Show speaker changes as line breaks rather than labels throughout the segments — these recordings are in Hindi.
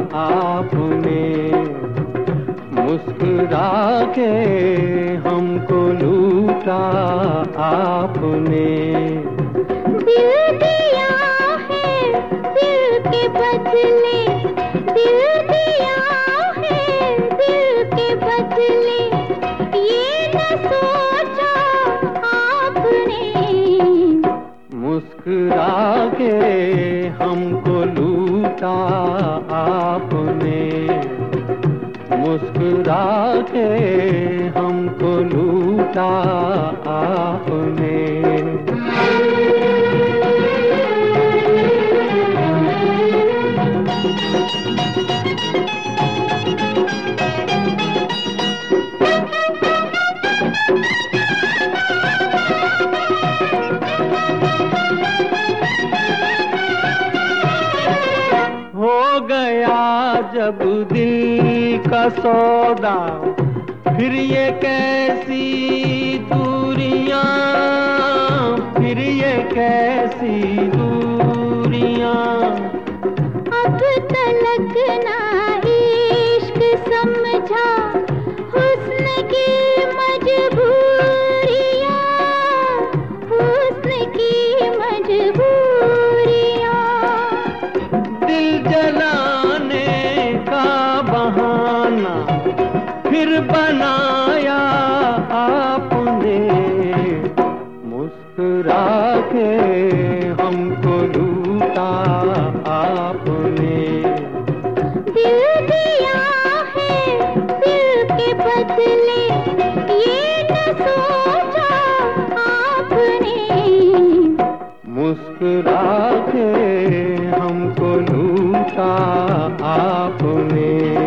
आपने, मुस्कुरा के हमको लूटा आपने।
दिल दिया है दिल के बदले, दिल दिया है दिल के बदले, ये न सोचा आपने।
मुस्कुरा के हमको लूटा आपने, मुस्कुरा के हमको लूटा आपने। हो गया जब दिल का सौदा, फिर ये कैसी दूरियां, फिर ये कैसी दूरियां।
अब तलक ना इश्क समझा हुस्न की मजबूरियां, हुस्न की मजबूरियां।
दिल जलाने का बहाना फिर बनाया आपने, मुस्कुरा के हमको लूटा आपने।
दिल दिया है दिल के बदले, ये न सोचा आपने।
मुस्कुरा के हमको लूटा आपने।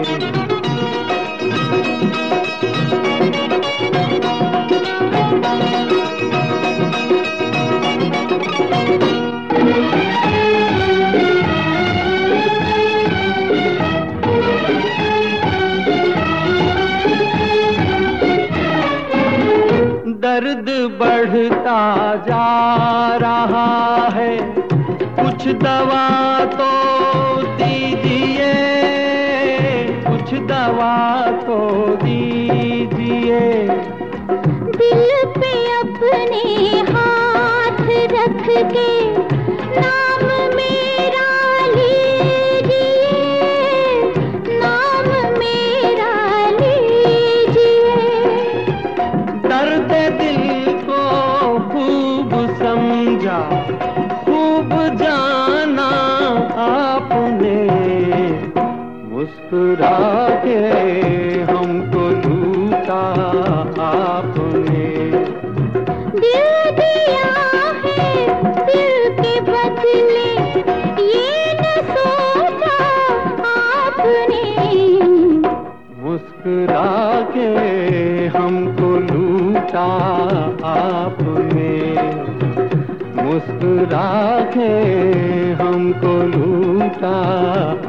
दर्द बढ़ता जा रहा है, कुछ दवा तो दीजिए, कुछ दवा तो दीजिए।
दिल पे अपने हाथ रख के नाम मेरा लीजिए, नाम मेरा लीजिए।
दर्द दिल को खूब समझा, खूब जाना आपने, मुस्कुरा के हमको लूटा आपने।
दिल दिया है दिल के बदले, ये न सोचा आपने।
मुस्कुरा के हमको लूटा आपने, मुस्कुरा के हमको लूटा